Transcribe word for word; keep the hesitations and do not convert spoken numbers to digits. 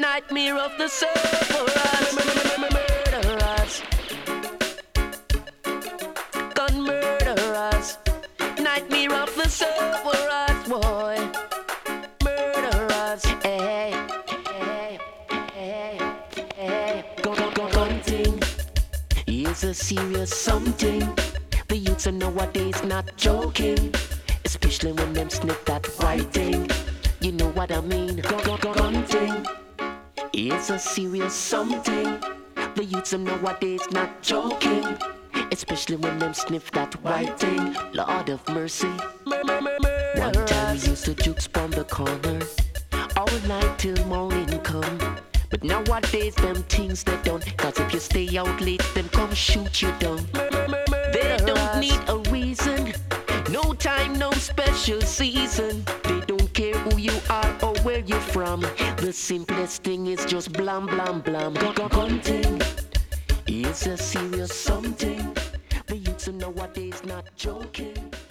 Nightmare of the Cerberus. Murderers. Gun murderers. Nightmare of the Cerberus, boy. Murderers. Hey, hey, hey, hey. Gun, gun, gun, gunting is a serious something. The youths of nowadays not joking, especially when them sniff that white thing. You know what I mean? Gun, gun, gun, gunting is a serious something. The youths of nowadays not joking, especially when them sniff that white thing. Lord of mercy. One time we used to jukes on the corner all night till morning come. But nowadays them things they done, cause if you stay out late them come shoot you down. They don't need a reason, no time, no special season. They don't care who you are or where you're from. The simplest thing is just blam blam blam. Gunting is a serious something. The youths of nowadays not joking.